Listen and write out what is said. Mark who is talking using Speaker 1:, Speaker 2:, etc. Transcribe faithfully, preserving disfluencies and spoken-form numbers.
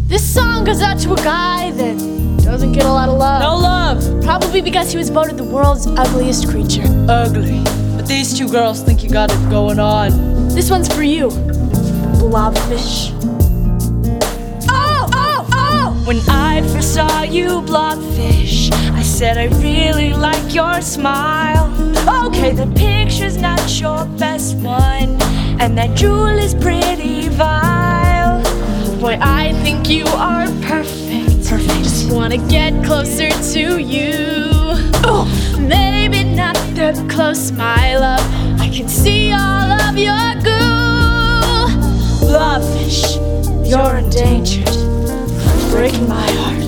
Speaker 1: This song goes out to a guy that doesn't get a lot of love.
Speaker 2: No love.
Speaker 1: Probably because he was voted the world's ugliest creature.
Speaker 2: Ugly. But these two girls think you got it going on.
Speaker 1: This one's for you, blobfish.
Speaker 2: Oh, oh, oh! When I first saw you, blobfish, I said I really like your smile. Okay, the picture's not your best one, and that jewel is pretty vile.
Speaker 1: Boy, I think you are perfect.
Speaker 2: Perfect.
Speaker 1: Just wanna get closer to you.
Speaker 2: Oh.
Speaker 1: Maybe not the close smile up. I can see all of your goo.
Speaker 2: Blobfish, you're endangered.
Speaker 1: Breaking my heart.